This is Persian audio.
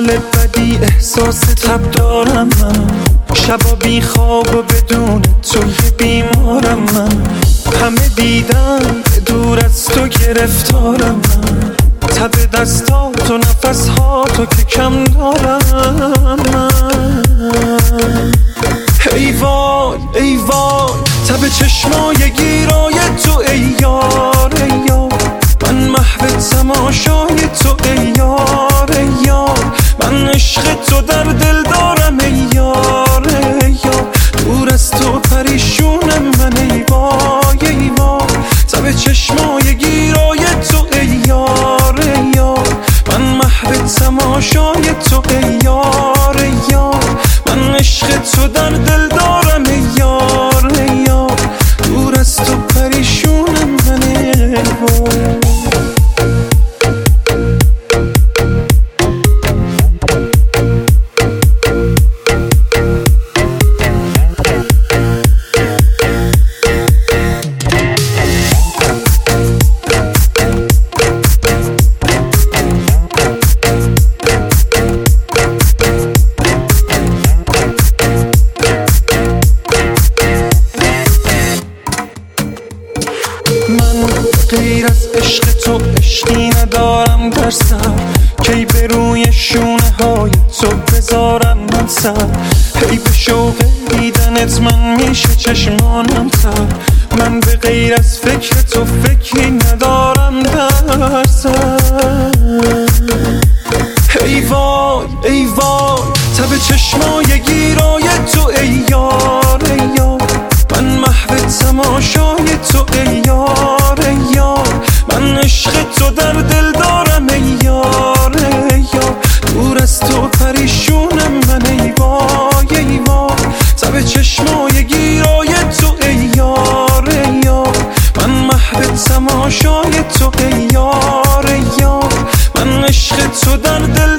حال بدی احساس تب دارم من، شبا بی خواب و بدون توی بیمارم من. همه دیدن دور از تو گرفتارم من، تب دستات و نفسهاتو که کم دارم من. ای وای ای وای تب چشمای گیرای تو ای یار ای یار، من محو تماشای تو ای یار ای یار، من عشق تو در دل دارم ای یار ای یار، دور از تو پریشونم من ای وای ای وای، تب چشمای گیرای تو ای یار ای یار، من محو تماشای تو ای یار ای یار، من عشق تو در دل دارم ای یار ای یار، دور از تو پریشونم من ای وای. من غیر از عشق تو عشقی ندارم در سر، کی به روی شونه های تو بذارم من سر، هی به شوق دیدنت من میشه چشمانم تر، من به غیر از فکر تو فکری ندارم در سر. ای وای ای وای تب چشمای گیرای تو ای یار ای یار، من محو تماشای تو ای یار ای یار، من عشق تو در دل دارم ای یار ای یار، دور از تو پریشونم من ای وای ای وای، تب چشمای گیرای تو ای یار ای یار، من محو تماشای تو ای یار ای یار، من عشق تو در دل